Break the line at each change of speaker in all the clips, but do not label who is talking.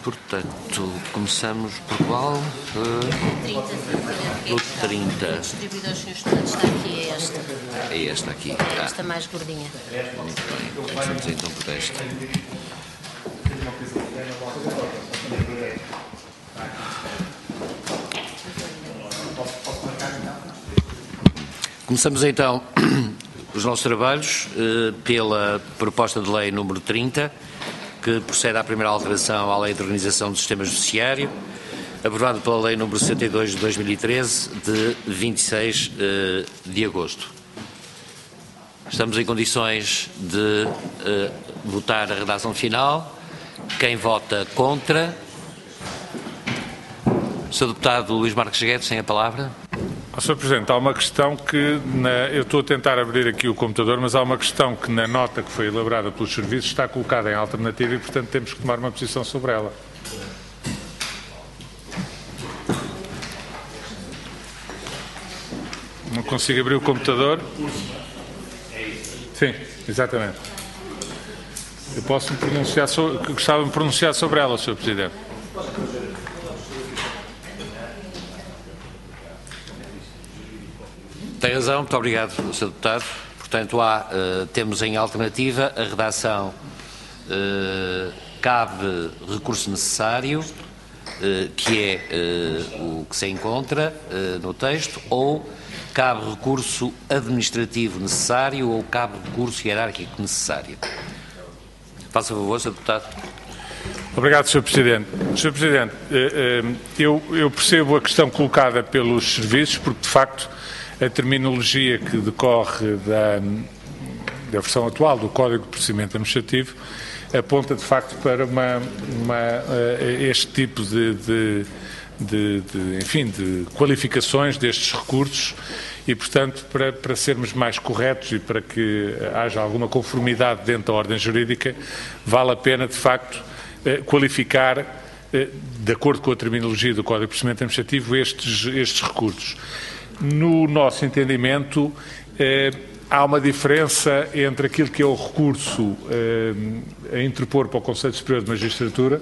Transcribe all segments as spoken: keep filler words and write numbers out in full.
Portanto, começamos por qual? Uh, do trinta.
Distribuído aos senhores estudantes, está aqui, é esta.
É esta aqui. Ah.
Esta mais gordinha.
Muito bem. Começamos então por esta. Começamos então os nossos trabalhos uh, pela proposta de lei número trinta, que procede à primeira alteração à Lei de Organização do Sistema Judiciário, aprovada pela Lei número sessenta e dois de dois mil e treze, de vinte e seis de agosto. Estamos em condições de uh, votar a redação final. Quem vota contra? senhor Deputado Luís Marques Guedes, tem a palavra.
senhor Presidente, há uma questão que, na, eu estou a tentar abrir aqui o computador, mas há uma questão que na nota que foi elaborada pelos serviços está colocada em alternativa e, portanto, temos que tomar uma posição sobre ela. Não consigo abrir o computador. Sim, exatamente. Eu posso me pronunciar sobre, gostava de me pronunciar sobre ela, senhor Presidente.
Tem razão, muito obrigado, senhor Deputado. Portanto, há, uh, temos em alternativa a redação uh, cabe recurso necessário, uh, que é uh, o que se encontra uh, no texto, ou cabe recurso administrativo necessário ou cabe recurso hierárquico necessário. Faça favor, senhor Deputado.
Obrigado, senhor Presidente. senhor Presidente, eu, eu percebo a questão colocada pelos serviços, porque, de facto, a terminologia que decorre da, da versão atual do Código de Procedimento Administrativo aponta, de facto, para uma, uma, este tipo de, de, de, de, enfim, de qualificações destes recursos e, portanto, para, para sermos mais corretos e para que haja alguma conformidade dentro da ordem jurídica, vale a pena, de facto, qualificar, de acordo com a terminologia do Código de Procedimento Administrativo, estes, estes recursos. No nosso entendimento, eh, há uma diferença entre aquilo que é o recurso eh, a interpor para o Conselho Superior de Magistratura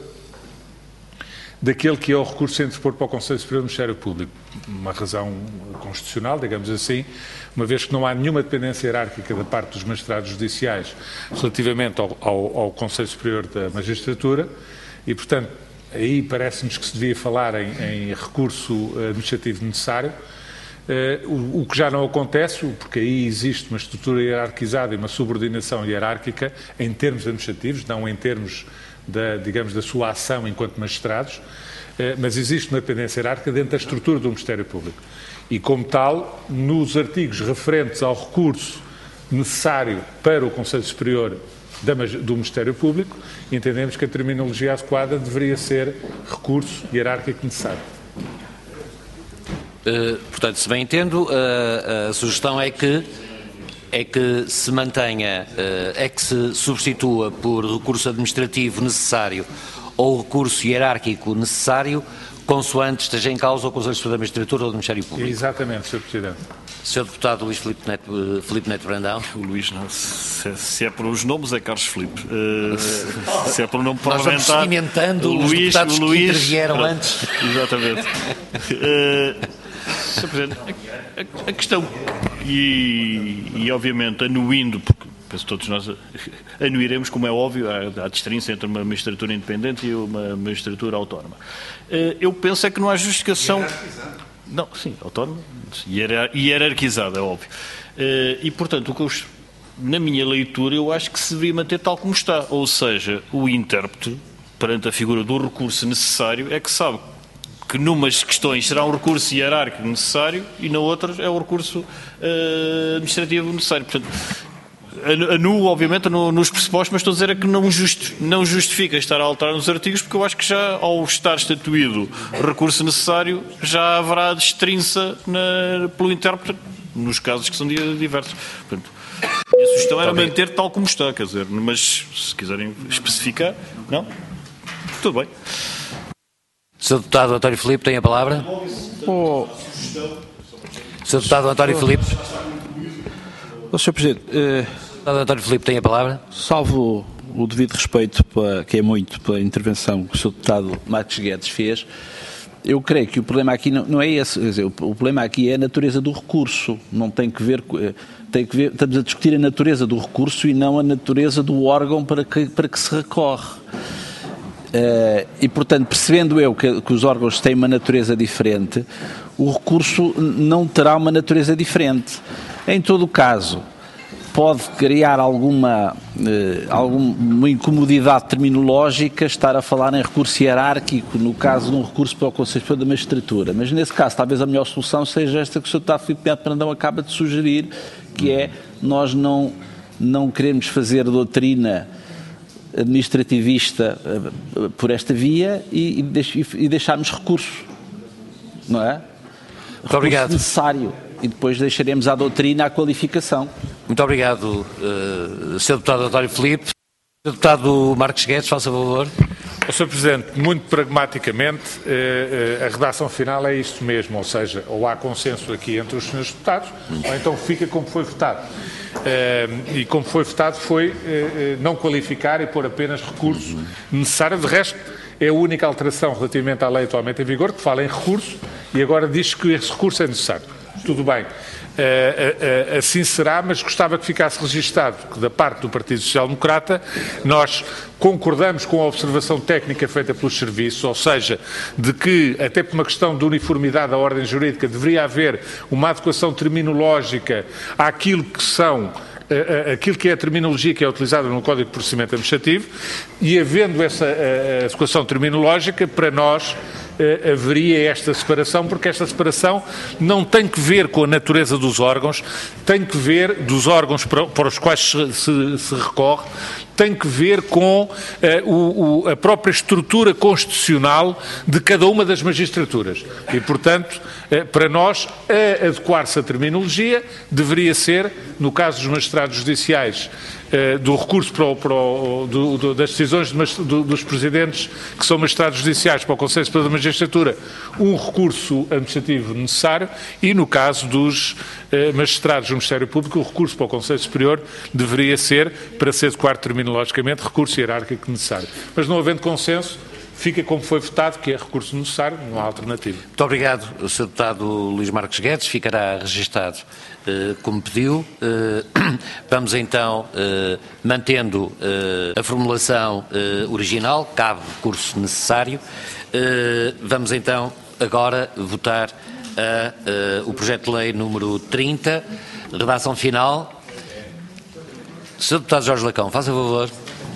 daquele que é o recurso a interpor para o Conselho Superior do Ministério Público. Uma razão constitucional, digamos assim, uma vez que não há nenhuma dependência hierárquica da parte dos magistrados judiciais relativamente ao, ao, ao Conselho Superior da Magistratura e, portanto, aí parece-nos que se devia falar em, em recurso administrativo necessário. Uh, o, o que já não acontece, porque aí existe uma estrutura hierarquizada e uma subordinação hierárquica em termos administrativos, não em termos da, digamos, da sua ação enquanto magistrados, uh, mas existe uma dependência hierárquica dentro da estrutura do Ministério Público. E, como tal, nos artigos referentes ao recurso necessário para o Conselho Superior da, do Ministério Público, entendemos que a terminologia adequada deveria ser recurso hierárquico necessário.
Uh, portanto, se bem entendo, uh, a sugestão é que, é que se mantenha, uh, é que se substitua por recurso administrativo necessário ou recurso hierárquico necessário, consoante esteja em causa o Conselho Superior da Magistratura ou do Ministério Público.
Exatamente, senhor Presidente.
senhor Deputado Luís Filipe Neto, uh, Filipe Neto Brandão.
O Luís, não, se, se é por os nomes é Carlos Filipe. Uh, se é por um nome parlamentar...
Nós vamos sedimentando os
Luís,
deputados
o Luís,
que intervieram
pronto,
antes.
Exatamente. Uh, senhor Presidente, a, a, a questão, e, e obviamente anuindo, porque penso que todos nós anuiremos, como é óbvio, há, há distinção entre uma magistratura independente e uma magistratura autónoma. Uh, eu penso é que não há justificação... Não, sim, autónoma, hierarquizada, é óbvio. Uh, e, portanto, o que eu, na minha leitura, eu acho que se deveria manter tal como está. Ou seja, o intérprete, perante a figura do recurso necessário, é que sabe que numas questões será um recurso hierárquico necessário e na outras é o recurso uh, administrativo necessário. Portanto, anuo, obviamente, no, nos pressupostos, mas estou a dizer é que não, justi não justifica estar a alterar nos artigos, porque eu acho que já, ao estar estatuído recurso necessário, já haverá destrinça na, pelo intérprete, nos casos que são diversos. Portanto, a minha sugestão era manter tal como está, quer dizer, mas se quiserem especificar, não? Tudo bem.
senhor Deputado António Filipe, tem a palavra.
Oh.
senhor Deputado António Filipe.
Oh, senhor Presidente, eh,
senhor António Filipe, tem a palavra.
salvo o devido respeito, para, que é muito, pela intervenção que o senhor Deputado Marques Guedes fez. Eu creio que o problema aqui não, não é esse, quer dizer, o, o problema aqui é a natureza do recurso, não tem que ver, tem que ver, estamos a discutir a natureza do recurso e não a natureza do órgão para que, para que se recorre. Uh, e, portanto, percebendo eu que, que os órgãos têm uma natureza diferente, o recurso não terá uma natureza diferente. Em todo o caso, pode criar alguma, eh, alguma incomodidade terminológica estar a falar em recurso hierárquico no caso de um recurso para o Conselho Superior da Magistratura, mas nesse caso talvez a melhor solução seja esta que o senhor Deputado Filipe Neto Brandão acaba de sugerir, que é nós não, não queremos fazer doutrina administrativista uh, por esta via e, e, deix, e deixarmos recurso, não é?
Muito
recurso
obrigado.
necessário. E depois deixaremos à doutrina a qualificação.
Muito obrigado, uh, senhor Deputado António Filipe. senhor Deputado Marques Guedes, faça favor.
senhor Presidente, muito pragmaticamente, uh, uh, a redação final é isto mesmo, ou seja, ou há consenso aqui entre os senhores deputados, ou então fica como foi votado. Uh, e como foi votado foi uh, uh, não qualificar e pôr apenas recurso necessário. De resto, é a única alteração relativamente à lei atualmente em vigor, que fala em recurso e agora diz que esse recurso é necessário. Tudo bem, uh, uh, uh, assim será, mas gostava que ficasse registado que da parte do Partido Social Democrata nós concordamos com a observação técnica feita pelos serviços, ou seja, de que, até por uma questão de uniformidade da ordem jurídica, deveria haver uma adequação terminológica àquilo que são aquilo que é a terminologia que é utilizada no Código de Procedimento Administrativo, e havendo essa adequação terminológica, para nós Uh, haveria esta separação, porque esta separação não tem que ver com a natureza dos órgãos, tem que ver, dos órgãos para, para os quais se, se, se recorre, tem que ver com uh, o, o, a própria estrutura constitucional de cada uma das magistraturas. E, portanto, uh, para nós, a adequar-se a terminologia deveria ser, no caso dos magistrados judiciais, uh, do recurso para o, para o, do, do, das decisões de, do, dos presidentes que são magistrados judiciais para o Conselho Superior da Magistratura, um recurso administrativo necessário, e no caso dos eh, magistrados do Ministério Público, o recurso para o Conselho Superior deveria ser, para se adequar terminologicamente, recurso hierárquico necessário. Mas não havendo consenso, fica como foi votado, que é recurso necessário, não há alternativa.
Muito obrigado, senhor Deputado Luís Marques Guedes, ficará registado uh, como pediu. Uh, vamos então, uh, mantendo uh, a formulação uh, original, cabe recurso necessário. Uh, vamos então agora votar a, uh, o projeto de lei número trinta, redação final. senhor Deputado Jorge Lacão, faça favor.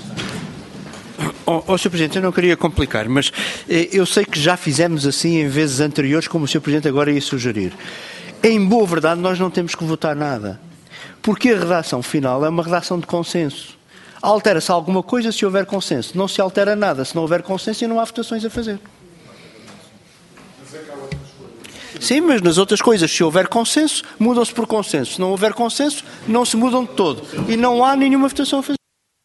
Oh, oh, senhor Presidente, eu não queria complicar, mas eh, eu sei que já fizemos assim em vezes anteriores, como o senhor Presidente agora ia sugerir. Em boa verdade, nós não temos que votar nada, porque a redação final é uma redação de consenso. Altera-se alguma coisa se houver consenso, não se altera nada se não houver consenso e não há votações a fazer. Sim, mas nas outras coisas, se houver consenso, mudam-se por consenso. Se não houver consenso, não se mudam de todo. E não há nenhuma votação a fazer.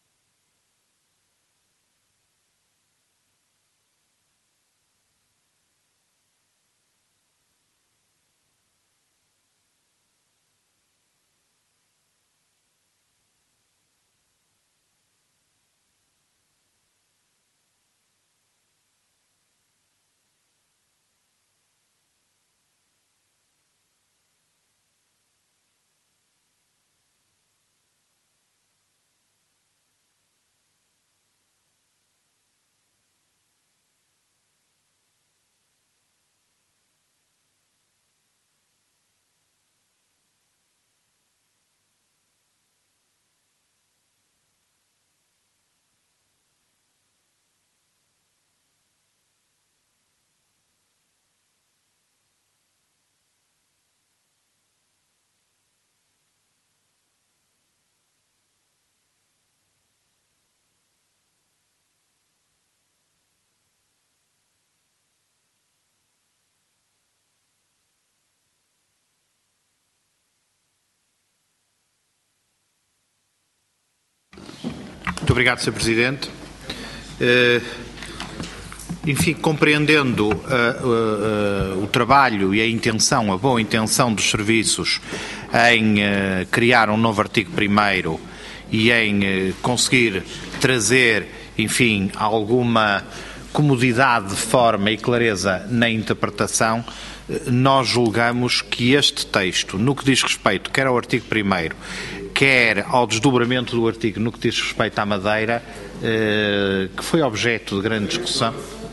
Muito obrigado, senhor Presidente. Uh, enfim, compreendendo uh, uh, uh, o trabalho e a intenção, a boa intenção dos serviços em uh, criar um novo artigo primeiro e em uh, conseguir trazer, enfim, alguma comodidade de forma e clareza na interpretação, nós julgamos que este texto, no que diz respeito quer ao artigo primeiro, quer ao desdobramento do artigo no que diz respeito à Madeira, eh, que foi objeto de grande discussão,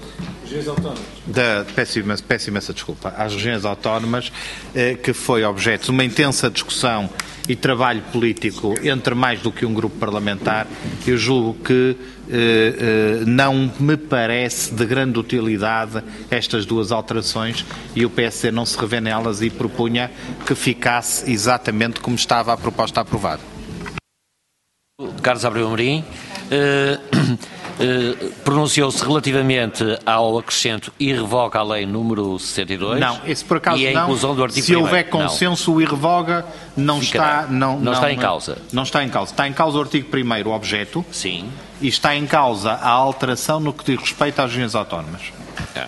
da, peço, imensa, peço imensa desculpa, às regiões autónomas, eh, que foi objeto de uma intensa discussão e trabalho político entre mais do que um grupo parlamentar. Eu julgo que eh, eh, não me parece de grande utilidade estas duas alterações e o P S D não se revê nelas e propunha que ficasse exatamente como estava a proposta aprovada.
Carlos Abreu Amorim eh, eh, pronunciou-se relativamente ao acrescento e revoga a lei número sessenta e dois.
Não, esse por acaso
e a
não.
inclusão do artigo
Se
primeiro.
houver consenso, o irrevoga não
Ficará.
está, não,
Não
não
está em causa.
Não está em causa. Está em causa o artigo primeiro, o objeto,
Sim.
e está em causa a alteração no que diz respeito às regiões autónomas.
É.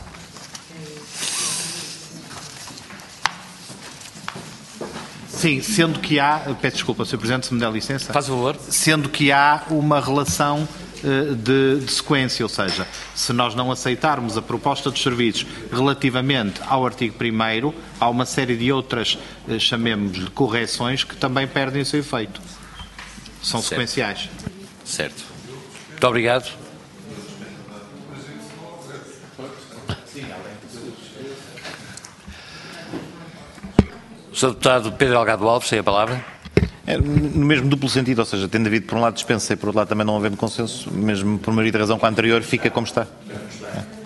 Sim, sendo que há, peço desculpa, senhor Presidente, se me der licença,
Faz favor.
sendo que há uma relação eh, de, de sequência, ou seja, se nós não aceitarmos a proposta dos serviços relativamente ao artigo primeiro, há uma série de outras, eh, chamemos-lhe correções, que também perdem o seu efeito. São
Certo.
sequenciais.
Certo. Muito obrigado. O senhor Deputado Pedro Delgado Alves, tem a palavra.
É, no mesmo duplo sentido, ou seja, tendo havido por um lado dispensa e por outro lado também não havendo consenso, mesmo por maioria de razão com a anterior, fica como está. É.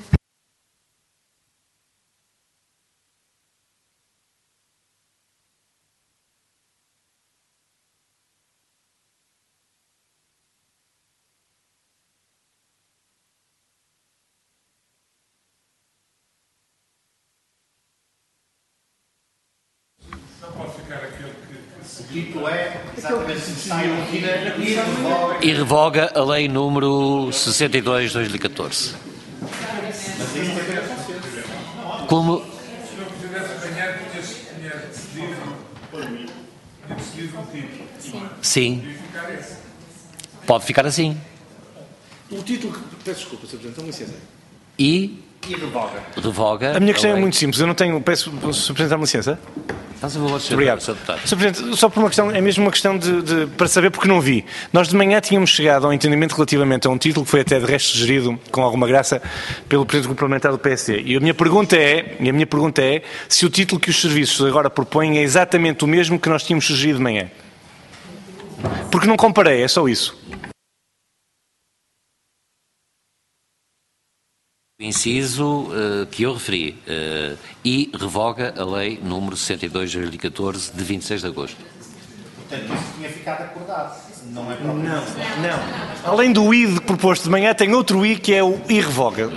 O título é exatamente como está em
E revoga a lei número sessenta e dois de dois mil e catorze. Como... Sim. Pode ficar assim.
O título, peço desculpa, senhor Presidente, não licença.
E
E revoga.
revoga...
A minha questão é
lei.
muito simples, eu não tenho, peço, senhor Presidente, dá-me licença.
Faz a favor, senhor
Obrigado.
senhor Deputado.
senhor Presidente, só por uma questão, é mesmo uma questão de, de, para saber, porque não vi. Nós de manhã tínhamos chegado ao entendimento relativamente a um título que foi até de resto sugerido, com alguma graça, pelo Presidente do Grupo Parlamentar do P S D. E a minha pergunta é, e a minha pergunta é se o título que os serviços agora propõem é exatamente o mesmo que nós tínhamos sugerido de manhã. Porque não comparei, é só isso.
O inciso uh, que eu referi uh, e revoga a lei número sessenta e dois de dois mil e catorze de vinte e seis de agosto.
Portanto, isso tinha ficado acordado. Não é próprio.
Não, não. Além do I proposto de manhã, tem outro I que é o I revoga.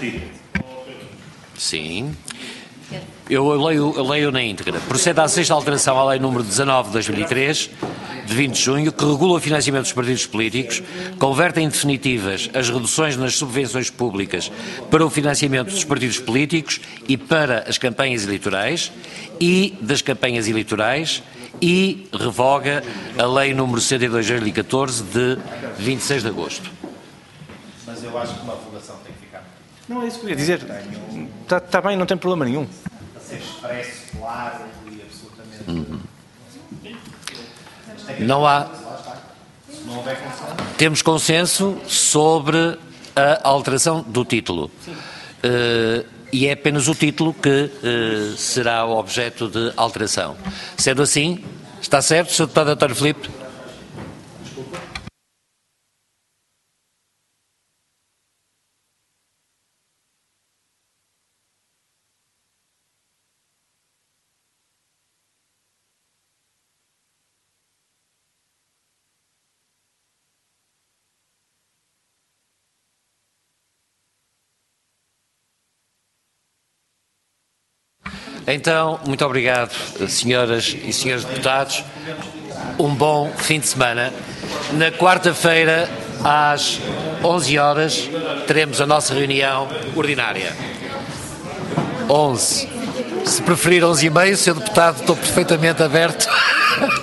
Sim. Eu leio, eu leio na íntegra. Procede à sexta alteração à lei número dezanove de dois mil e três, de vinte de junho, que regula o financiamento dos partidos políticos, converte em definitivas as reduções nas subvenções públicas para o financiamento dos partidos políticos e para as campanhas eleitorais e das campanhas eleitorais e revoga a lei número sessenta e dois de dois mil e catorze de vinte e seis de agosto.
Mas eu acho que uma revogação tem que ficar.
Não é isso que eu ia dizer. Está tá bem, não tem problema nenhum.
Para ser expresso, claro e absolutamente.
Uhum. Não há.
Não houver consenso.
Temos consenso sobre a alteração do título. Uh, e é apenas o título que uh, será o objeto de alteração. Sendo assim, está certo, senhor Deputado António Filipe? Então, muito obrigado, senhoras e senhores deputados. Um bom fim de semana. Na quarta-feira, às onze horas, teremos a nossa reunião ordinária. onze. Se preferir onze e meia, senhor deputado, estou perfeitamente aberto